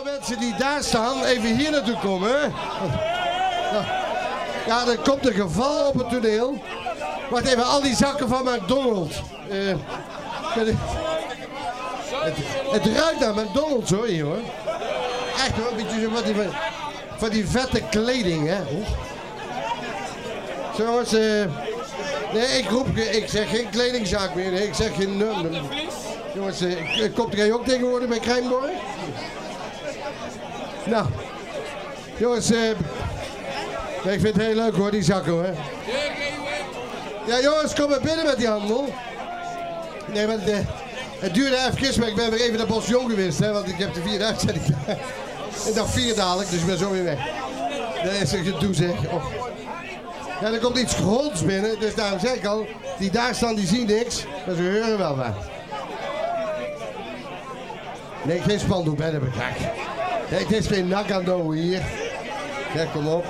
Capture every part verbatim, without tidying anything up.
alle mensen die daar staan even hier naartoe komen. Hè? Ja, er komt een geval op het toneel. Wacht even, al die zakken van McDonald's. Uh, het, het ruikt naar McDonald's hoor, hier hoor. Echt hoor, een beetje zo van die, van die vette kleding, hè. Oh. Zo jongens, uh, nee, ik roep, ik zeg geen kledingzaak meer, nee, ik zeg geen nummer. Jongens, uh, komt er ook tegenwoordig bij Krijnborg? Nou, jongens, uh, ik vind het heel leuk hoor, die zakken hoor. Ja jongens, kom maar binnen met die handel. Nee, want uh, het duurde even, maar ik ben weer even naar Bosjong geweest, hè, want ik heb de vierde uitzending. Ik dacht vier dadelijk, dus ik ben zo weer weg. Dat is een gedoe zeg. Oh. Ja, er komt iets gronds binnen, dus daarom zeg ik al, die daar staan die zien niks, maar ze horen wel wat. Nee, geen spandoek bij de bekrak. Nee, het is geen nakando hier. Ja, kom op.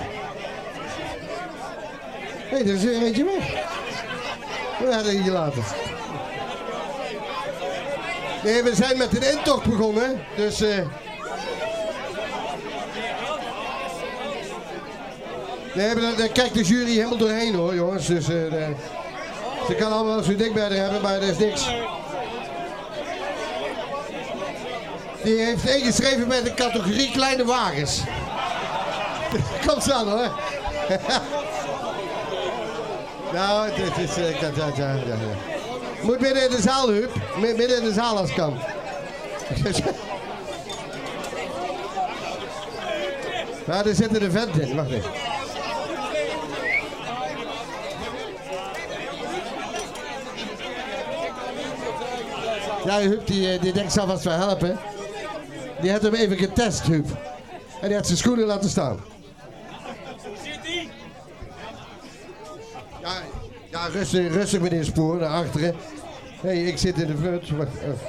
Hé, hey, er is er eentje weg. We hadden hier laten. Nee, we zijn met een intocht begonnen, dus... Uh... Nee, daar, daar kijkt de jury helemaal doorheen hoor, jongens. Dus uh, de... ze kan allemaal wel zo dik bij haar hebben, maar er is niks. Die heeft ingeschreven met de categorie kleine wagens. Komt zo aan hoor. Nou, het is... Uh, ja, ja, ja, ja. Moet midden in de zaal, Huub. Midden in de zaal als het kan. Ja, er zitten de vent in. Wacht even. Ja, Huub, die, die denkt zal vast wel helpen. Die had hem even getest, Huub. En die had zijn schoenen laten staan. Ja, ja rustig, rustig meneer Spoor, naar achteren. Hé, hey, ik zit in de fut. Uh.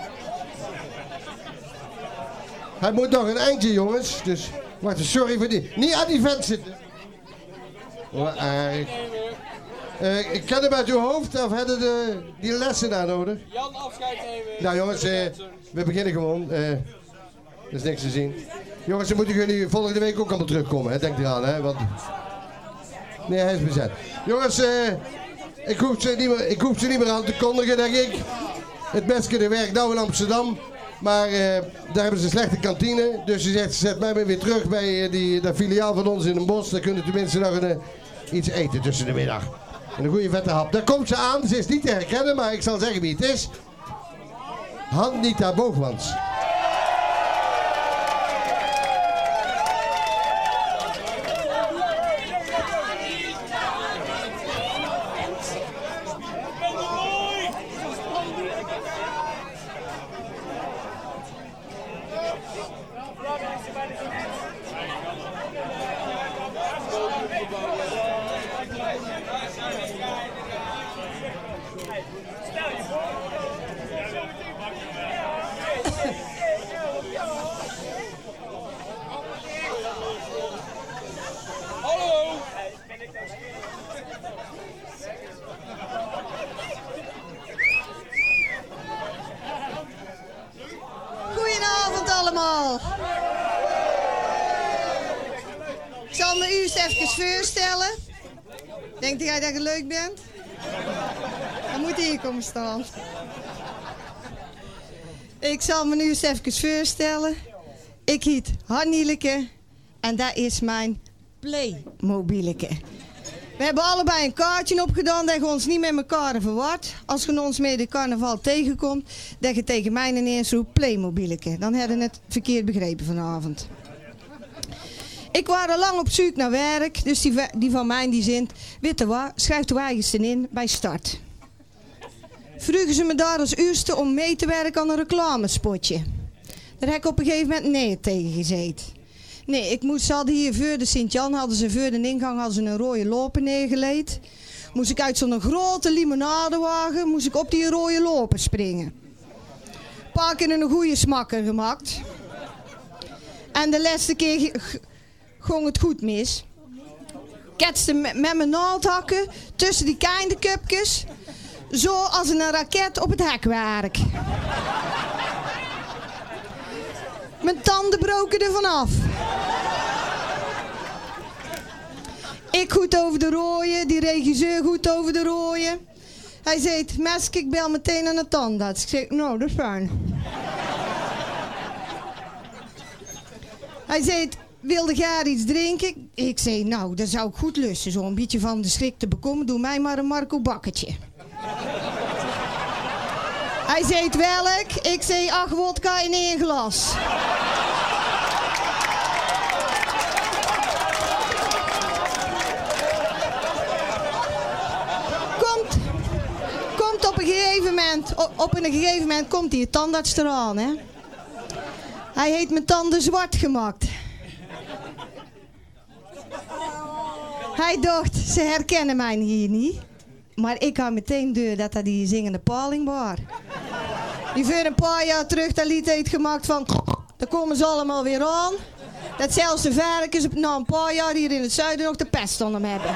Hij moet nog een eindje, jongens. Dus, wacht, sorry voor die. Niet aan die vent zitten. Oh, uh, uh, ik ken hem uit uw hoofd, of hadden de, die lessen daar nodig? Jan, afscheid even. Nou jongens, uh, we beginnen gewoon. Uh, er is niks te zien. Jongens, dan moeten jullie volgende week ook allemaal terugkomen, hè? Denk eraan, hè? Want... Nee, hij is bezet. Jongens, uh, ik, hoef ze niet meer, ik hoef ze niet meer aan te kondigen, denk ik. Het beste werkt nou in Amsterdam. Maar uh, daar hebben ze een slechte kantine. Dus ze zegt, zet mij maar weer terug bij uh, die, dat filiaal van ons in een bos. Dan kunnen tenminste nog een, uh, iets eten tussen de middag. En een goede vette hap. Daar komt ze aan. Ze is niet te herkennen, maar ik zal zeggen wie het is. Hanita Boogmans. Goedenavond allemaal. Ik zal me u eens even voorstellen. Denkt jij dat je leuk bent? Dan moet hij hier komen staan. Ik zal me nu eens even voorstellen. Ik heet Hannieleke en dat is mijn Playmobileke. We hebben allebei een kaartje opgedaan dat je ons niet met elkaar verward. Als je ons met de carnaval tegenkomt, dat je tegen mij ineens roept Playmobileke. Dan hebben we het verkeerd begrepen vanavond. Ik was al lang op zoek naar werk, dus die, die van mij die zint, weet je wat, schrijf de eigensten in bij start. Vroegen ze me daar als eerste om mee te werken aan een reclamespotje. Daar heb ik op een gegeven moment nee tegen gezeten. Nee, ik moest, ze hadden hier voor de Sint-Jan, hadden ze voor de ingang hadden ze een rode loper neergeleid. Moest ik uit zo'n grote limonadewagen, moest ik op die rode loper springen. Een paar keer een goede smakker gemaakt. En de laatste keer ging het goed mis. Ketste met, met mijn naaldhakken tussen die kindekupjes. Zo als een raket op het hekwerk. Mijn tanden broken er vanaf. Ik goed over de rooien, die regisseur goed over de rooien. Hij zei, Meske, ik bel meteen aan de tandarts. Ik zei, nou, dat is fijn. Hij zei, wilde jij iets drinken? Ik zei, nou, dat zou ik goed lusten. Zo'n beetje van de schrik te bekomen. Doe mij maar een Marco Bakkertje. Hij zei, welk? Ik zei, acht wodka in één glas. Komt, komt op een gegeven moment, op een gegeven moment komt die tandarts eraan, hè. Hij heeft mijn tanden zwart gemaakt. Hij dacht, ze herkennen mij hier niet. Maar ik had meteen deur dat dat die zingende paling was. Die voor een paar jaar terug dat lied heeft gemaakt van... Dan komen ze allemaal weer aan. Dat zelfs de varkens na een paar jaar hier in het zuiden nog de pest aan hem hebben.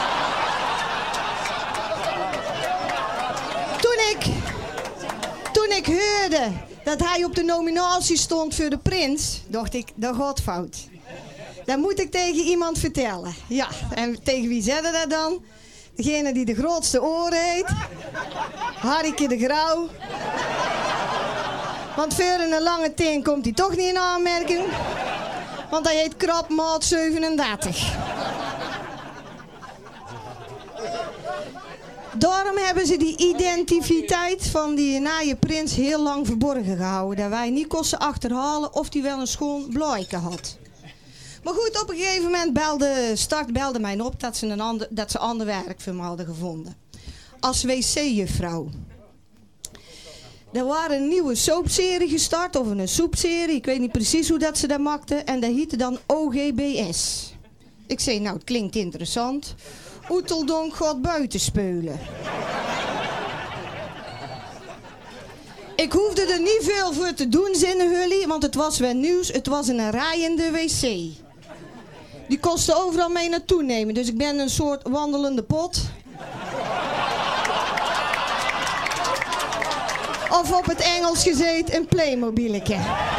Toen ik... Toen ik hoorde dat hij op de nominatie stond voor de Prins... dacht ik, dat gaat fout. Dat moet ik tegen iemand vertellen. Ja, en tegen wie zeiden dat dan? Degene die de grootste oren heeft. Harrike de Grauw. Want voor een lange teen komt hij toch niet in aanmerking. Want hij heet krap maat zevenendertig. Daarom hebben ze die identiteit van die naaie prins heel lang verborgen gehouden. Dat wij niet kosten achterhalen of hij wel een schoon blaadje had. Maar goed, op een gegeven moment belde Start belde mij op dat ze, een ander, dat ze ander werk voor me hadden gevonden. Als wc-juffrouw. Er waren een nieuwe soapserie gestart, of een soepserie. Ik weet niet precies hoe dat ze dat maakten. En dat heette dan O G B S. Ik zei, nou, het klinkt interessant. Oeteldonk gaat buiten speulen. Ik hoefde er niet veel voor te doen, zinnen jullie, want het was wel nieuws. Het was een rijende wc. Die kostte overal mee naartoe nemen, dus ik ben een soort wandelende pot. Of op het Engels gezegd een Playmobiletje.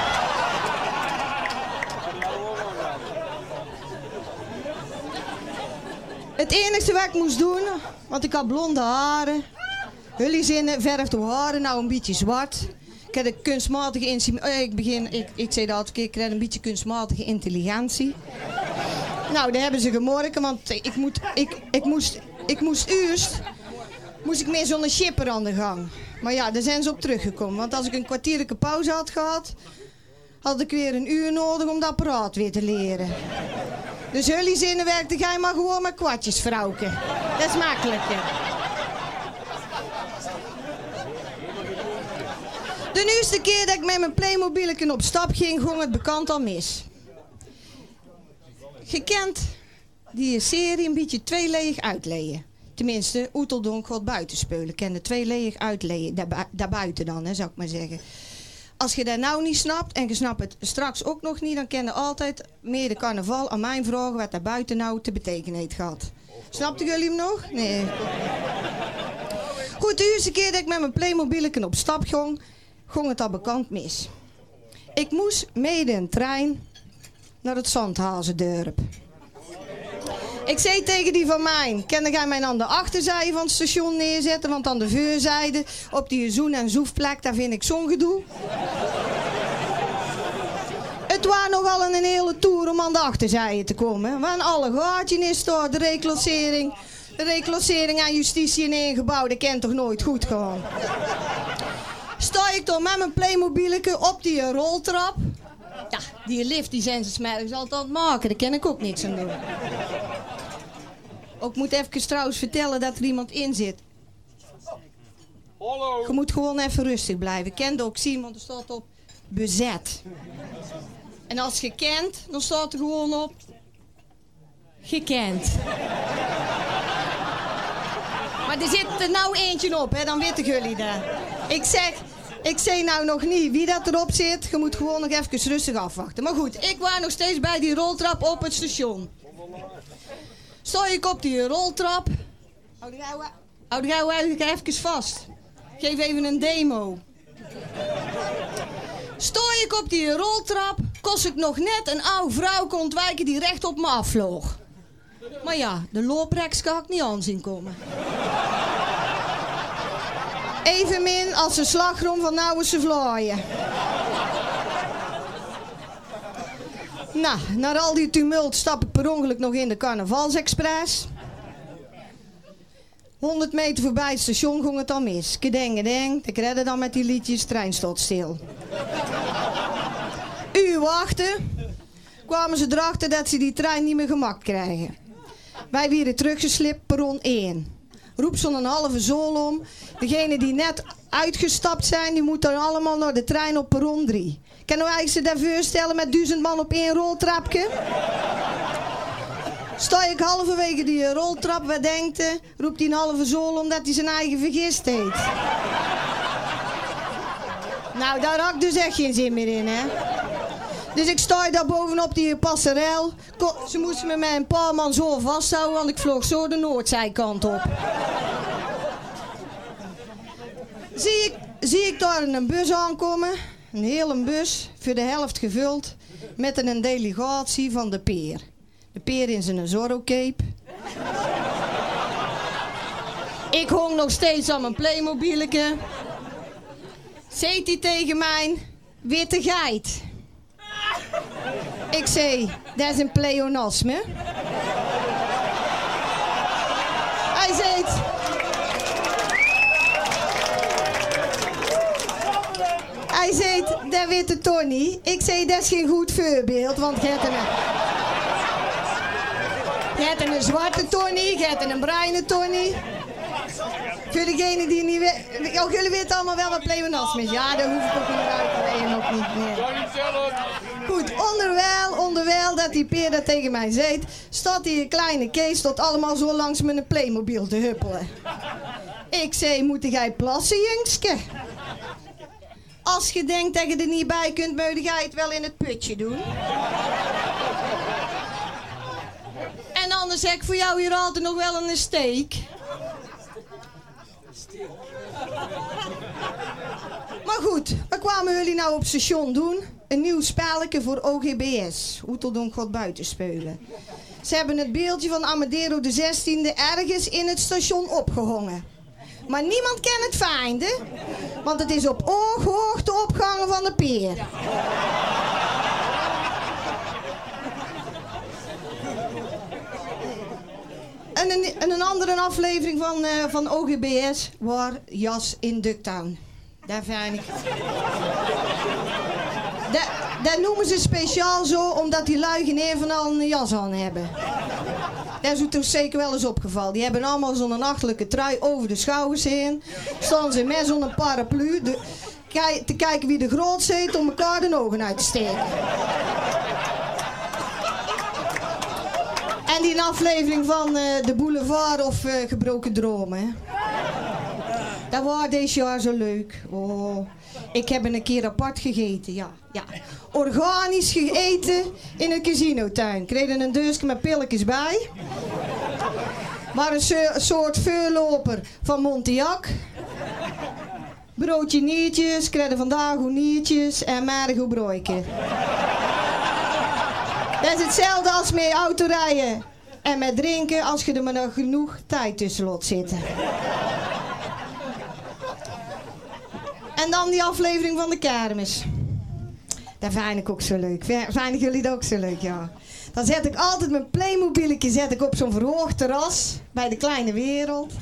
Het enige wat ik moest doen, want ik had blonde haren. Jullie zinnen verft de haren nou een beetje zwart. Ik heb een kunstmatige intelligentie. Ik begin, ik, ik zei dat altijd, ik krijg een beetje kunstmatige intelligentie. Nou, dat hebben ze gemorken, want ik, moet, ik, ik, moest, ik moest eerst moest ik meer zo'n chipper aan de gang. Maar ja, daar zijn ze op teruggekomen. Want als ik een kwartierlijke pauze had gehad, had ik weer een uur nodig om dat apparaat weer te leren. Dus jullie zinnen werkte jij maar gewoon met kwartjes, vrouwke. Dat is makkelijker. De eerste keer dat ik met mijn Playmobilken op stap ging, ging het bekend al mis. Je kent die serie een beetje tweeleeg uitleien. Tenminste, Oeteldonk gaat buiten speulen. Kende tweeleeg uitleien, daar, daarbuiten dan, hè, zou ik maar zeggen. Als je dat nou niet snapt, en je snapt het straks ook nog niet, dan ken je altijd meer de carnaval aan mijn vragen wat daar buiten nou te betekenen heeft gehad. Snapten jullie hem nog? Nee. Goed, de eerste keer dat ik met mijn Playmobilken op stap ging, ging het al bekend mis. Ik moest mede een trein naar het Zandhazendorp. Ik zei tegen die van mij, kan jij mij aan de achterzijde van het station neerzetten, want aan de voorzijde, op die zoen- en zoefplek, daar vind ik zo'n gedoe. Het was nogal een hele tour om aan de achterzijde te komen. Want alle gaatjes is door, de reclassering, de reclassering aan justitie in één gebouw, dat kent toch nooit goed gewoon. Sta ik dan met mijn Playmobileke op die roltrap. Ja, die lift die zijn ze smergens altijd aan het maken, daar kan ik ook niks aan doen. Ik moet even trouwens vertellen dat er iemand in zit. Hallo. Je moet gewoon even rustig blijven. Ik kende ook zien, want er staat op bezet. En als je kent, dan staat er gewoon op gekend. Maar er zit er nou eentje op, hè, dan weten jullie dat. Ik zeg, ik zeg nou nog niet wie dat erop zit. Je moet gewoon nog even rustig afwachten. Maar goed, ik was nog steeds bij die roltrap op het station. Sta ik op die roltrap. Houd gauw, houd gauw even vast. Geef even een demo. Stooi ik op die roltrap, kost ik nog net een oude vrouw kon ontwijken die recht op me afvloog. Maar ja, de loopreks kan ik niet aanzien komen. Evenmin als een slagroom van Nouwense Vlaaien. Nou, na al die tumult stap ik per ongeluk nog in de Carnavalsexpress. honderd meter voorbij het station ging het al mis. Kedeng, kedeng. Ik redde dan met die liedjes, trein stond stil. Uur wachten. Kwamen ze erachter dat ze die trein niet meer gemak krijgen. Wij werden teruggeslipt, perron één. Roep zo'n halve zool om. Degenen die net uitgestapt zijn, die moeten dan allemaal naar de trein op perron drie. Kan nou eigenlijk ze daar voorstellen met duizend man op één roltrapje? Sta ik halverwege die roltrap, wat denkt hij? Roept hij een halve zool omdat hij zijn eigen vergist heeft. Nou, daar had ik dus echt geen zin meer in, hè. Dus ik sta daar bovenop die passerel. Ze moesten me met een paar man zo vasthouden, want ik vloog zo de noordzijkant op. Zie ik, zie ik daar een bus aankomen. Een hele bus, voor de helft gevuld, met een delegatie van de Peer. De Peer in zijn Zorro-cape. Ik hong nog steeds aan mijn Playmobileke. Zeet hij tegen mij, witte geit. Ik zei, dat is een pleonasme. Hij zei, hij zei, dat witte Tony. Ik zei, dat is geen goed voorbeeld, want je hebt een, je hebt een zwarte Tony, je hebt een bruine Tony. Voor degenen die niet weten, oh, jullie weten allemaal wel wat pleonasme is. Ja, dat hoef ik ook niet uit te leggen, ook niet meer. Goed, onderwijl, onderwijl dat die Peer dat tegen mij zei, staat die kleine Kees tot allemaal zo langs met een Playmobil te huppelen. Ik zei, moet jij plassen, jongske? Als je denkt dat je er niet bij kunt, moet jij het wel in het putje doen. En anders heb ik voor jou hier altijd nog wel een steek. Maar goed, wat kwamen jullie nou op station doen? Een nieuw spelletje voor O G B S. Oeteldonk God buiten spelen. Ze hebben het beeldje van Amadeo de zestiende ergens in het station opgehangen. Maar niemand kan het vinden, want het is op ooghoogte opgehangen van de Peer. En een, en een andere aflevering van, uh, van O G B S was Jas in Ducktown. Daar vind ik. Dat, dat noemen ze speciaal zo, omdat die lui geen een van allen een jas aan hebben. Dat is u toch zeker wel eens opgevallen. Die hebben allemaal zo'n nachtelijke trui over de schouders heen. Staan ze met zo'n paraplu de, kijk, te kijken wie de grootste heet om elkaar de ogen uit te steken. En die aflevering van uh, de Boulevard of uh, Gebroken Dromen. Hè? Dat was deze jaar zo leuk. Oh, ik heb een keer apart gegeten, ja. ja. Organisch gegeten in een casinotuin. Kreeg er een deusje met pilletjes bij. Maar een so soort voorloper van Montiac. Broodje niertjes, kreeg er vandaag hoe niertjes en marig hoe broodje. Dat is hetzelfde als met autorijden en met drinken als je er maar nog genoeg tijd tussen laat zitten. En dan die aflevering van de kermis. Dat vind ik ook zo leuk. Vinden jullie dat ook zo leuk, ja. Dan zet ik altijd mijn Playmobiletje zet ik op zo'n verhoogd terras bij de kleine wereld.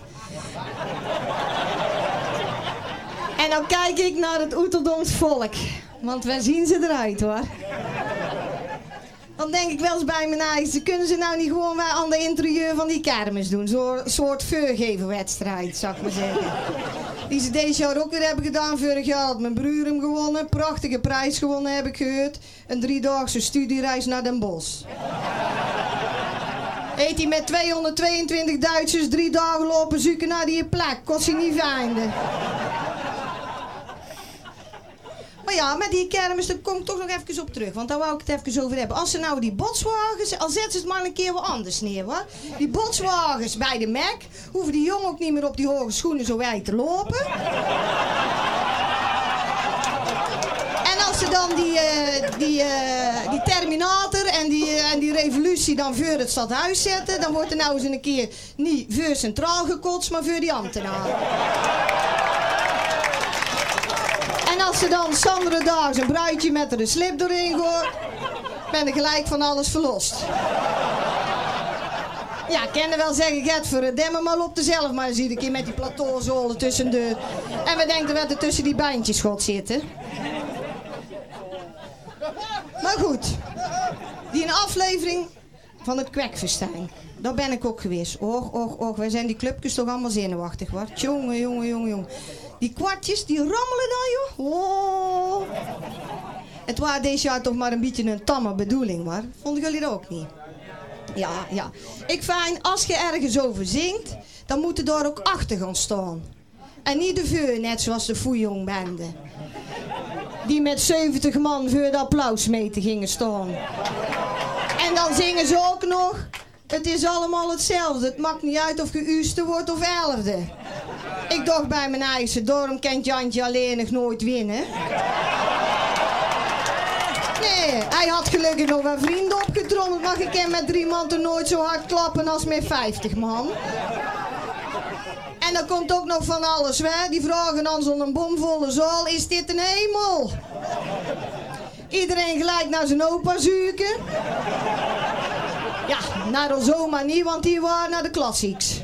En dan kijk ik naar het Oeteldoms volk. Want waar zien ze eruit, hoor. Dan denk ik wel eens bij mijn eigen, kunnen ze nou niet gewoon wel aan de interieur van die kermis doen? Zo'n soort vuurgevenwedstrijd, zou ik maar zeggen. Die ze deze jaar ook weer hebben gedaan. Vorig jaar had mijn broer hem gewonnen. Prachtige prijs gewonnen, heb ik gehoord. Een driedaagse studiereis naar Den Bosch. Heet hij met tweehonderdtweeëntwintig Duitsers drie dagen lopen zoeken naar die plek. Kon ze niet vinden. Maar ja, met die kermis, daar kom ik toch nog even op terug. Want daar wou ik het even over hebben. Als ze nou die botswagens, al zetten ze het maar een keer wat anders neer, hoor. Die botswagens bij de Mac, hoeven die jongen ook niet meer op die hoge schoenen zo wijd te lopen. En als ze ze dan die, uh, die, uh, die Terminator en die, uh, en die revolutie dan voor het stadhuis zetten, dan wordt er nou eens een keer niet voor centraal gekotst, maar voor die ambtenaren. En als ze dan Sandra daar zijn bruidje met er een slip doorheen gooit, ben ik gelijk van alles verlost. Ja, ik kan er wel zeggen, Gert, voor het demmen maar op dezelf maar eens iedere keer met die plateauzolen tussen de... En we denken dat er tussen die bandjes God zitten. Maar goed, die een aflevering van het Kwekfestijn, daar ben ik ook geweest. Och, och, och, wij zijn die clubjes toch allemaal zenuwachtig, hoor. Jongen, jongen, jongen, jongen. Die kwartjes, die rammelen dan, joh. Oh. Het was deze jaar toch maar een beetje een tamme bedoeling, maar vonden jullie dat ook niet? Ja, ja. Ik vind, als je ergens over zingt, dan moet je daar ook achter gaan staan. En niet de vuur, net zoals de Fouillon-bende. Die met zeventig man voor de applausmeter gingen staan. En dan zingen ze ook nog, het is allemaal hetzelfde. Het maakt niet uit of je uurste wordt of elfde. Ik dacht bij mijn eigen, daarom kent Jantje alleen nog nooit winnen. Nee, hij had gelukkig nog wel vrienden opgetrommeld, maar je kan met drie man toch nooit zo hard klappen als met vijftig man. En dan komt ook nog van alles, hè. Die vragen dan zo'n bomvolle zaal, is dit een hemel? Iedereen gelijk naar zijn opa zuiken. Ja, naar ons oma niet, want die waren naar de klassieks.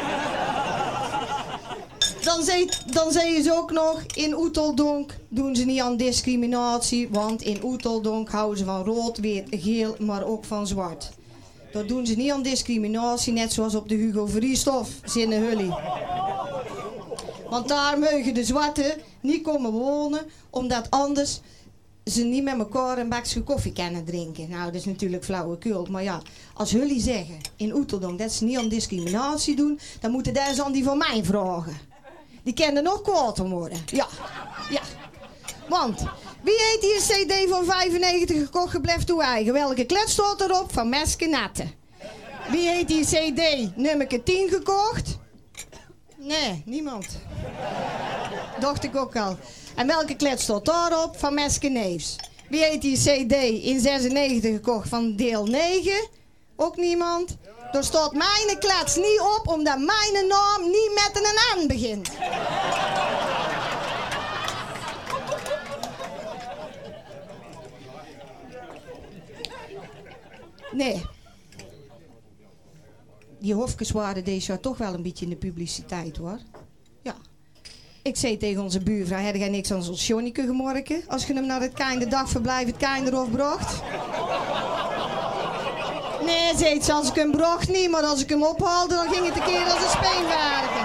Dan zei, dan zei ze ook nog, in Oeteldonk doen ze niet aan discriminatie, want in Oeteldonk houden ze van rood, wit, geel, maar ook van zwart. Dat doen ze niet aan discriminatie, net zoals op de Hugo Vrieshof, zinnen jullie. Want daar mogen de zwarten niet komen wonen, omdat anders ze niet met elkaar een bakje koffie kunnen drinken. Nou, dat is natuurlijk flauwekul, maar ja, als jullie zeggen in Oeteldonk dat ze niet aan discriminatie doen, dan moeten deze aan die van mij vragen. Die kunnen nog kwaad worden. Ja, ja. Want, wie heeft hier een cd van vijfennegentig gekocht, gebleven toe eigen? Welke klets staat erop? Van Meske Natte. Wie heeft hier cd nummer tien gekocht? Nee, niemand. Dacht ik ook al. En welke klets staat daarop? Van Meske Neefs. Wie heeft die cd in zesennegentig gekocht van deel negen? Ook niemand. Er staat mijn klets niet op, omdat mijn naam niet met een N begint. Nee. Die hofjes waren deze jaar toch wel een beetje in de publiciteit, hoor. Ja. Ik zei tegen onze buurvrouw, heb jij niks aan zo'n Sjonneke gemorken? Als je hem naar het Keinde dagverblijf het Keinderhof bracht? Nee, zei ze, als ik hem bracht niet, maar als ik hem ophaalde, dan ging het een keer als een speen werken.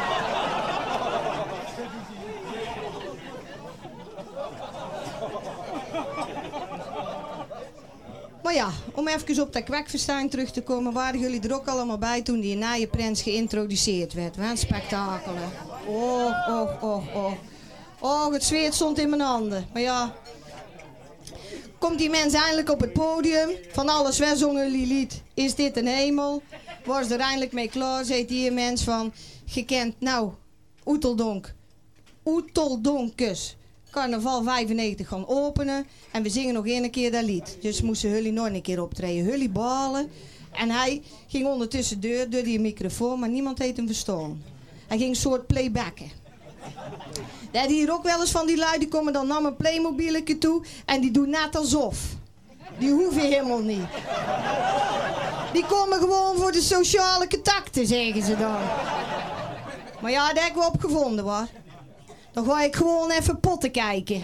Maar ja, om even op dat Kwekfestijn terug te komen, waren jullie er ook allemaal bij toen die Nijenprins geïntroduceerd werd. Wat een spektakel, hè. Oh, oh, oh, oh. Oh, het zweet stond in mijn handen. Maar ja, komt die mens eindelijk op het podium, van alles wij zongen jullie lied, is dit een hemel? Was er eindelijk mee klaar, zei die mens van, gekend, nou, Oeteldonk, Oeteldonkes. Carnaval vijfennegentig gaan openen en we zingen nog één keer dat lied. Dus moesten jullie nog een keer optreden. Jullie balen. En hij ging ondertussen deur, door die microfoon, maar niemand heeft hem verstaan. Hij ging een soort playbacken. Dat had hier ook wel eens van die lui, die komen dan naar mijn Playmobiletje toe en die doen net alsof. Die hoeven helemaal niet. Die komen gewoon voor de sociale contacten, zeggen ze dan. Maar ja, daar heb ik wel op gevonden, hoor. Dan ga ik gewoon even potten kijken.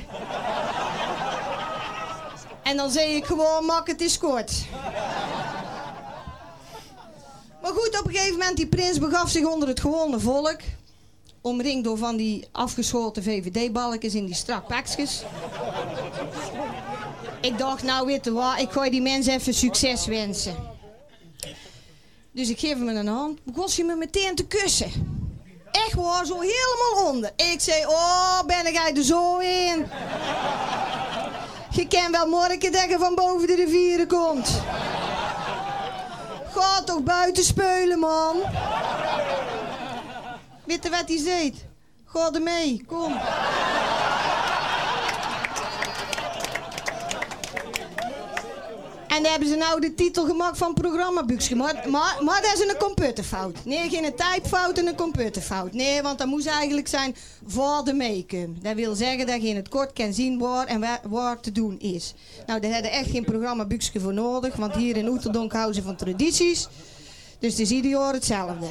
En dan zeg ik gewoon, mak het is kort. Maar goed, op een gegeven moment, die prins begaf zich onder het gewone volk. Omringd door van die afgeschoten V V D-balkjes in die strak pakjes. Ik dacht, nou weet je wat, ik ga die mensen even succes wensen. Dus ik geef hem een hand. Begon hij me meteen te kussen. Echt waar, zo helemaal onder. Ik zei, oh, ben jij er zo in? Je kan wel morgen dat je van boven de rivieren komt. Ga toch buiten speulen, man. Weet je wat hij zei? Ga er mee, kom. En daar hebben ze nou de titel gemaakt van programmaboekje. Maar, maar, maar dat is een computerfout. Nee, geen typefout en een computerfout. Nee, want dat moest eigenlijk zijn voor de make-up. Dat wil zeggen dat je in het kort kan zien waar en waar, waar te doen is. Nou, daar hebben echt geen programmaboekje voor nodig. Want hier in Oeteldonk houden ze van tradities. Dus het is ieder jaar hetzelfde.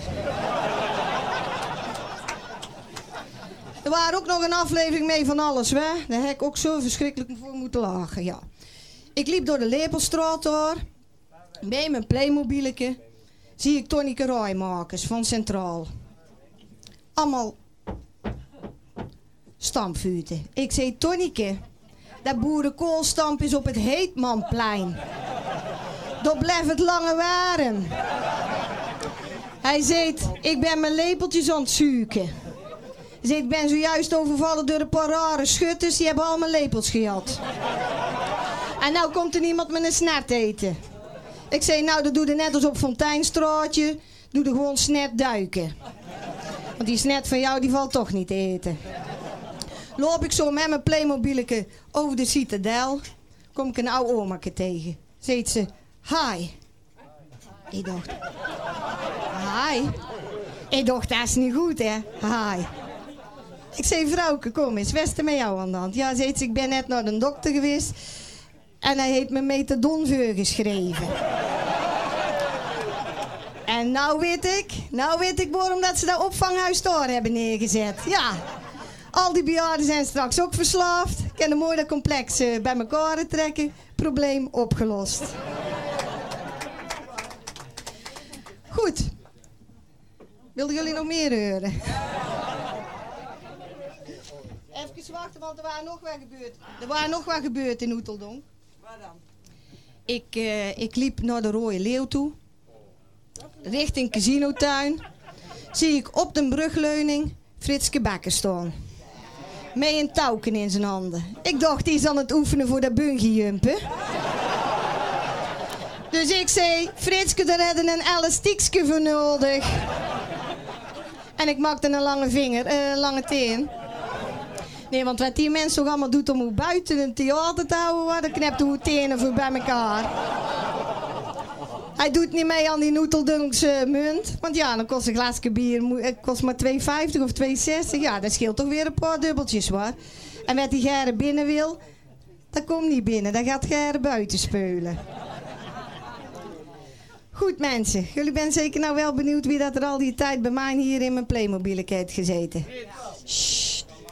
Er waren ook nog een aflevering mee van alles, hè? Daar heb ik ook zo verschrikkelijk voor moeten lachen, ja. Ik liep door de Lepelstraat door. Bij mijn Playmobileke zie ik Tonneke Rijmakers van Centraal. Allemaal stampvuurten. Ik zei, Tonneke, dat boerenkoolstamp is op het Heetmanplein. Dat blijft het lange waren. Hij zei, ik ben mijn lepeltjes aan het zoeken. Hij zei, ik ben zojuist overvallen door een paar rare schutters, die hebben al mijn lepels gejat. En nou komt er iemand met een snert eten. Ik zei, nou dat doe je net als op Fonteinstraatje, doe er gewoon snet duiken. Want die snet van jou die valt toch niet te eten. Loop ik zo met mijn Playmobileke over de citadel, kom ik een oude omake tegen. Zegt ze, hi. Ik dacht, hi. Ik dacht, dat is niet goed hè, hi. Ik zei, vrouwke, kom eens, wat is er met jou aan de hand? Ja, zegt ze, ik ben net naar de dokter geweest en hij heeft me methadon voorgeschreven. En nou weet ik, nou weet ik waarom dat ze dat opvanghuis daar hebben neergezet. Ja, al die bejaarden zijn straks ook verslaafd. Kunnen mooi dat complex uh, bij elkaar trekken. Probleem opgelost. Goed. Wilden jullie nog meer horen? Even wachten, want er waren nog wat gebeurd. Er waren nog wat gebeurd in Oeteldonk. Waar dan? Ik, uh, ik liep naar de Rode Leeuw toe. Richting Casinotuin. Zie ik op de brugleuning Fritske Bakker staan. Met een touwken in zijn handen. Ik dacht, die is aan het oefenen voor dat bungeejumpen. Dus ik zei, Fritske, daar hebben een elastiekje voor nodig. En ik maakte een lange vinger, een uh, lange teen. Nee, want wat die mensen toch allemaal doet om hoe buiten een theater te houden, dan knept hoe tenen voor bij elkaar. Hij doet niet mee aan die Oeteldonkse munt. Want ja, dan kost een glaasje bier kost maar twee vijftig of twee zestig. Ja, dat scheelt toch weer een paar dubbeltjes hoor. En wat die Gerre binnen wil, dat komt niet binnen. Dan gaat Gerre buiten speulen. Goed mensen, jullie zijn zeker nou wel benieuwd wie dat er al die tijd bij mij hier in mijn Playmobil heeft gezeten. Sst.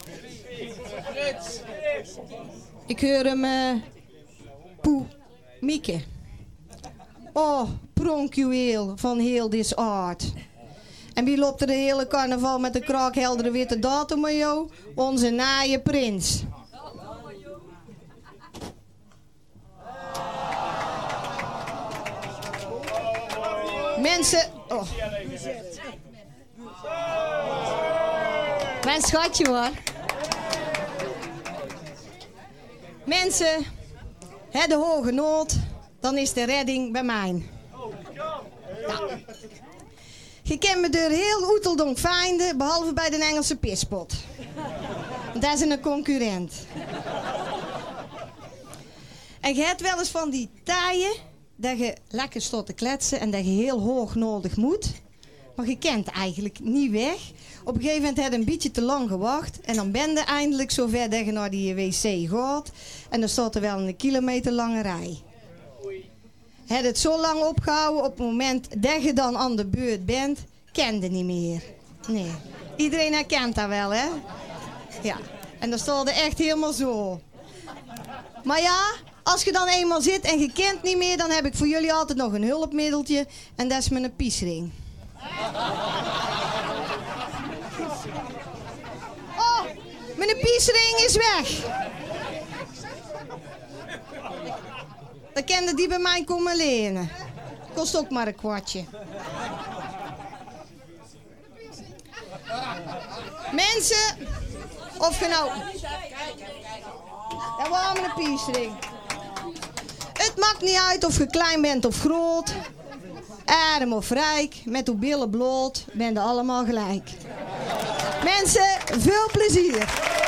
Ik hoor hem uh, poe, Mieke. Oh, pronkjuweel van heel this art. En wie loopt er de hele carnaval met een kraakheldere witte datum met jou? Onze naaie prins. Mensen... Oh. Mijn schatje hoor. Mensen, hè, de hoge nood, dan is de redding bij mij. Ja. Je kent me door heel Oeteldonk vinden, behalve bij de Engelse pispot. Want dat is een concurrent. En je hebt wel eens van die tijden dat je lekker staat te kletsen en dat je heel hoog nodig moet. Maar je kent eigenlijk niet weg. Op een gegeven moment heb je een beetje te lang gewacht. En dan ben je eindelijk zover dat je naar die wc gaat. En dan staat er wel een kilometer lange rij. Je hebt het zo lang opgehouden. Op het moment dat je dan aan de beurt bent, ken je niet meer. Nee. Iedereen herkent dat wel, hè? Ja. En dan staat er echt helemaal zo. Maar ja, als je dan eenmaal zit en je kent niet meer, dan heb ik voor jullie altijd nog een hulpmiddeltje. En dat is mijn piesring. Oh, mijn piesring is weg. Dan kende die bij mij komen lenen. Kost ook maar een kwartje. Mensen, of je nou... Dat was mijn piesring. Het maakt niet uit of je klein bent of groot. Arm of rijk, met uw billen bloot, ben je allemaal gelijk. Mensen, veel plezier.